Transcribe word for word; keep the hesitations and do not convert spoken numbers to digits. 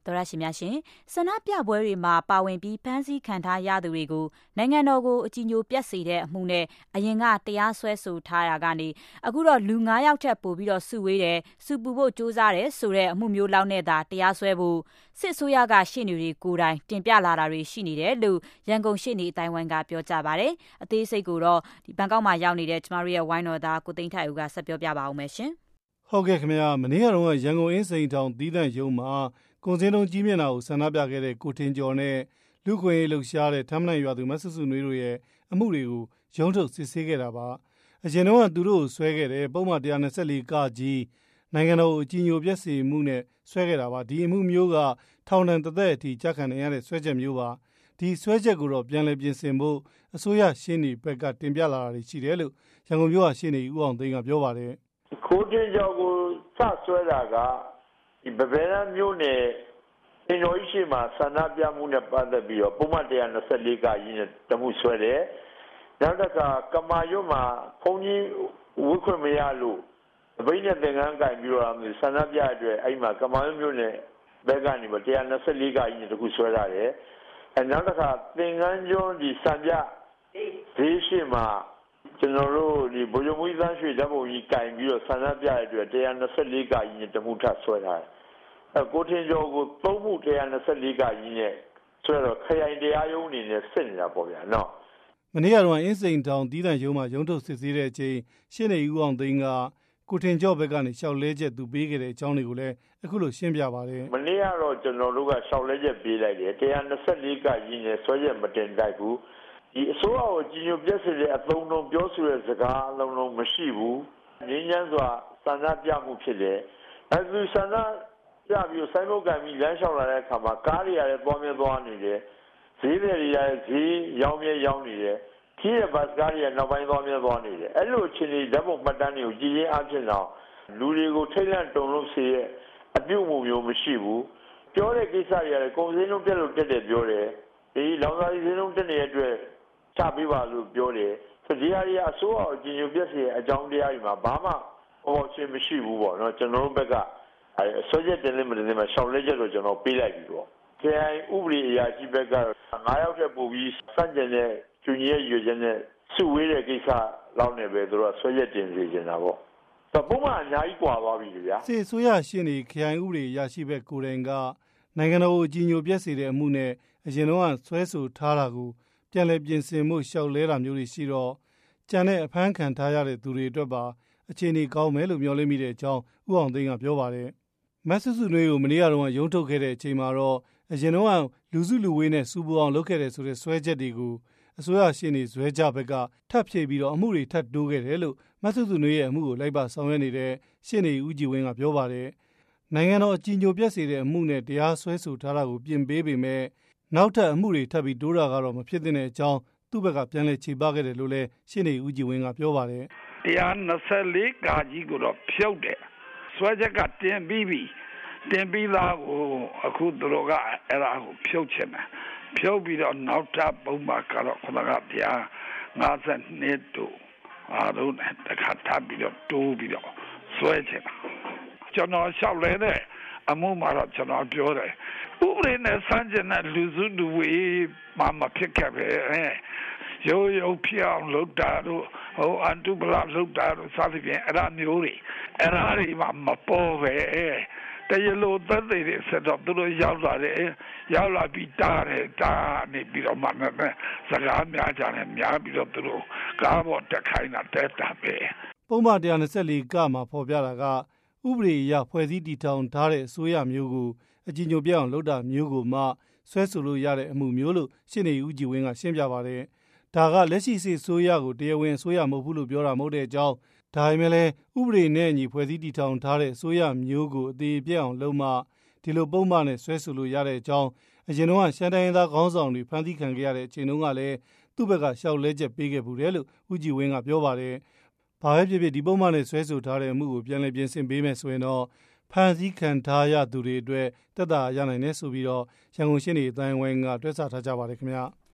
တော်ရရှိများရှင်ဆန္ဒပြပွဲတွေမှာပါဝင်ပြီးဖမ်းဆီးခံထားရသူတွေကိုနိုင်ငံတော်ကိုအကြီးညိုပြတ်စေတဲ့အမှုနဲ့အရင်ကတရားစွဲဆိုထားရာကနေအခုတော့လူ၅ယောက်ထက်ပိုပြီးတော့စုဝေးတယ်စုပူဖို့ကြိုးစားတယ်ဆိုတဲ့အမှုမျိုးလောက်နဲ့သာတရားစွဲဖို့စစ်အစိုးရကရှေ့နေတွေကိုယ်တိုင်တင်ပြလာတာတွေရှိနေတယ်လို့ရန်ကုန်ရှေ့နေအတိုင်းဝိုင်းကပြောကြပါတယ်အသေးစိတ်ကိုတော့ဒီဘန်ကောက်မှာရောက်နေတဲ့ကျမတို့ရဲ့ဝိုင်းတော်သားကိုသိန်းထိုက်ဦးကဆက်ပြောပြပါဦးမယ်ရှင်ဟုတ်ကဲ့ခင်ဗျာမနေ့ကတော့ရန်ကုန်အင်းစိန်ထောင်သီးသန့်ရုံးမှာကုန်စည်နှုန်းကြီးမြင့်တာကိုဆန္ဒပြခဲ့တဲ့ကိုထင်ကျော်နဲ့လူခွင့်ရေးလှုပ်ရှားတဲ့ထမ်းမနိုင်ရွာသူမဆူဆူနွေးတို့ရဲ့အမှုတွေကိုရုံးထုတ်စစ်ဆေးခဲ့တာပါအရင်တော့ကသူတို့ကိုဆွဲခဲ့တဲ့ပုံမှန်one twenty-fourကကြီးနိုင်ငံတော်အကြီးညိုပြည့်စုံမှုနဲ့ဆွဲခဲ့တာပါဒီအမှုမျိုးကထောင်ဒဏ်တစ်သက်အထိကြာခံရတဲ့ဆွဲချက်မျိုးပါဒီဆွဲချက်ကိုတော့ပြန်လည်ပြင်ဆင်ဖို့အစိုးရရှင်းနေဘက်ကတင်ပြလာတာရှိတယ်လို့ရန်ကုန်မြို့ကရှင်းနေဦးအောင်သိန်းကပြောပါတယ်ကိုတင်ကျော်ကိုစဆွဲတာကဒီဗဗဲလမျိုးနဲ့အင်တော်ရှိမှာဆန္ဒပြမှုနဲ့ပတ်သက်ပြီးတော့ပုံမှန်one twenty-fourကကြီးနဲ့တမှုဆွဲတယ်နောက်တစ်ခါကမာရွတ်မှာဘုန်းကြီးဝိခွင့်မရလို့အဘိနဲ့သင်္ကန်းကင်ပြီးတော့ဆန္ဒပြအတွက်အဲ့မှာကမာရွတ်မျိုးနဲ့ဘက်ကနေone twenty-fourကကြီးနဲ့တခုဆွဲထားတယ်အဲနောက်တစ်ခါသင်္ကန်းကျွန်းဒီစံပြဈေးရှိမှာကျွန်တော်တို့ဒီဘိုးရုံမွေးသားရွှေဓာတ်ပုံကြီးကင်ပြီးတော့ဆန္ဒပြရတဲ့အတွက်one twenty-fourကကြီးနဲ့တမှုထပ်ဆွဲထားတယ်အဲကိုထင်ကျော်ကိုသုံးမှုone twenty-fourကကြီးနဲ့ဆွဲတော့ခရိုင်တရားရုံးအနေနဲ့စစ်နေတာပေါ့ဗျာနော်မနေ့ကတော့အင်းစိန်တောင်တည်တံ့ရုံးမှာရုံးထုတ်စစ်ဆေးတဲ့အချိန်ရှင်းနေဦးအောင်သိန်းကကိုထင်ကျော်ဘက်ကနေရှောက်လဲချက်သူပေးခဲ့တဲ့အကြောင်းတွေကိုလည်းအခုလိုရှင်းပြပါတယ်မနေ့ကတော့ကျွန်တော်တို့ကရှောက်လဲချက်ပေးလိုက်တယ်one twenty-fourကကြီးနဲ့ဆွဲချက်မတင်တိုက်ဘူးဒီအစိုးရကိုကြီးညိုပြည့်စုံတဲ့အသုံးလုံးပြောဆိုတဲ့စကားအလုံးလုံးမရှိဘူးငြင်းချမ်းစွာဆန္ဒပြမှုဖြစ်တယ်အဲဒီဆန္ဒပြပြီးဆိုင်ဘုတ်ကံပြီးလမ်းလျှောက်လာတဲ့အခါမှာကားတွေရတယ်ပေါ်မြင်သွားနေတယ်ဈေးတွေရဈေးရောင်းမြဲရောင်းနေတယ်ခီးတဲ့ဘတ်ကားတွေနောက်ပိုင်းသွားမြဲသွားနေတယ်အဲ့လိုအခြေအနေဓာတ်ပုံမှတ်တမ်းတွေကိုကြည်ရင်းအဖြစ်တော့လူတွေကိုထိတ်လန့်တုန်လှုပ်စေတဲ့အပြုတ်မှုမျိုးမရှိဘူးပြောတဲ့ကိစ္စတွေရတယ်ကုန်စည်နှုန်းပြက်လို့တက်တယ်ပြောတယ်ဒီလောင်စာဈေးနှုန်းတက်နေတဲ့အတွက်ချပေးပါလို့ပြောတယ်ဆိုဒီဟာတွေအစိုးရအကြီးညိုပြည့်စေအကြောင်းတရားတွေမှာဘာမှဟောရှင်းမရှိဘူးပေါ့နော်ကျွန်တော်တို့ဘက်ကအဲဆွဲချက်တင်လို့မတင်မှာရှောက်လဲချက်တော့ကျွန်တော်ပေးလိုက်ပြီပေါ့ခရိုင်ဥပဒေအရာရှိဘက်က၅ယောက်ထက်ပိုပြီးစန့်ကျင်တဲ့ကျူညီရဲ့ရွေချက်နဲ့စုဝေးတဲ့ကိစ္စလောက်နေပဲသူတို့ဆွဲချက်တင်စီနေတာပေါ့ပုံမှန်အများကြီးကွာသွားပြီဗျာစစ်အစိုးရရှင်းနေခရိုင်ဥပဒေအရာရှိဘက်ကိုယ်တိုင်ကနိုင်ငံတော်ကိုအကြီးညိုပြည့်စေတဲ့အမှုနဲ့အရင်တော့ဆွဲဆိုထားတာကိုပြန်လည်ပြင်ဆင်မှုရှောက်လဲတာမျိုးတွေရှိတော့ကြံတဲ့အဖမ်းခံထားရတဲ့သူတွေအတွက်ပါအခြေအနေကောင်းမယ်လို့မျှော်လင့်မိတဲ့အကြောင်းဦးအောင်သိန်းကပြောပါတယ်မဆူဆူနွေးကိုမနေ့ကတော့ရုံးထုတ်ခဲ့တဲ့အချိန်မှာတော့အရင်တော့လူစုလူဝေးနဲ့စူပူအောင်လုပ်ခဲ့တဲ့ဆိုတဲ့ဆွဲချက်တွေကိုအစိုးရရှင်းနေဇွဲကြဘက်ကထပ်ဖြည့်ပြီးတော့အမှုတွေထပ်တိုးခဲ့တယ်လို့မဆူဆူနွေးရဲ့အမှုကိုလိုက်ပါဆောင်ရွက်နေတဲ့ရှင်းနေဦးကြည်ဝင်းကပြောပါတယ်နိုင်ငံတော်အကြီးညိုပြည့်စေတဲ့အမှုနဲ့တရားစွဲဆိုထားတာကိုပြင်ပေးပေမဲ့နောက်ထပ်အမှုတွေထပ်ပြီးတိုးတာကတော့မဖြစ်တဲ့အကြောင်းသူ့ဘက်ကပြန်လည်ခြေပခဲ့တယ်လို့လည်းရှင်းနေဦးကြည်ဝင်းကပြောပါတယ် one twenty-fourကကြီးကိုတော့ဖြုတ်တယ်ဆွဲချက်ကတင်ပြီးပြီတင်ပြီးသားကိုအခုသူတို့ကအဲ့ဒါကိုဖြုတ်ချင်တယ်ဖြုတ်ပြီးတော့နောက်ထပ်ပုံမှန်ကတော့ခဏကပြာfifty-twoတို့အားလုံးတခါထပ်ပြီးတော့တိုးပြီးတော့ဆွဲချင်တာကျွန်တော်လျှောက်လဲတဲ့အမှုမှာတော့ကျွန်တော်ပြောတယ်ဥပဒေနဲ့စမ်းကျင်တဲ့လူစုလူဝေးမှမဖြစ်ခဲ့ပဲရိုးရိုးဖြောင်းလုပ်တာတို့ဟိုအန်တူပလာလုပ်တာတို့စသဖြင့်အဲ့ဒါမျိုးတွေအဲ့ဒါတွေမှမပေါ်ပဲတရလို့သက်သေတွေဆက်တော့သူတို့ရောက်လာတယ်ရောက်လာပြီးတားတယ်တားနေပြီးတော့မှလည်းစကားများကြတယ်များပြီးတော့သူတို့ကားပေါ်တက်ခိုင်းတာတက်တာပဲပုံမှန်one twenty-fourကမှာဖော်ပြတာကဥပဒေအရဖွဲ့စည်းတည်ထောင်ထားတဲ့အစိုးရမျိုးကိုအကြီးညိုပြအောင်လုပ်တာမျိုးကိုမှဆွဲဆိုလို့ရတဲ့အမှုမျိုးလို့ရှင်းနေဦးကြည်ဝင်းကရှင်းပြပါတယ်ဒါကလက်ရှိစစ်ဆိုးရကိုတရားဝင်ဆိုးရမဟုတ်ဘူးလို့ပြောတာမဟုတ်တဲ့အကြောင်းဒါပေမဲ့လည်းဥပဒေနဲ့အညီဖွဲ့စည်းတည်ထောင်ထားတဲ့ဆိုးရမျိုးကိုအသေးပြည့်အောင်လုပ်မှဒီလိုပုံမှန်နဲ့ဆွဲဆိုလို့ရတဲ့အကြောင်းအရင်တော့ရှမ်းတိုင်းသားခေါင်းဆောင်တွေဖမ်းဆီးခံခဲ့ရတဲ့အချိန်တုန်းကလည်းသူ့ဘက်ကရှောက်လဲချက်ပေးခဲ့ဘူးတယ်လို့ဦးကြည်ဝင်းကပြောပါတယ်ဘာပဲဖြစ်ဖြစ်ဒီပုံမှန်နဲ့ဆွဲဆိုထားတဲ့အမှုကိုပြန်လည်ပြင်ဆင်ပေးမယ်ဆိုရင်တော့ဖမ်းဆီးခံထားရသူတွေအတွက်တက်တာရနိုင်တယ်ဆိုပြီးတော့ရန်ကုန်ရှင်းနေအတိုင်းဝိုင်းကတွဲဆထားကြပါတယ်ခင်ဗျာ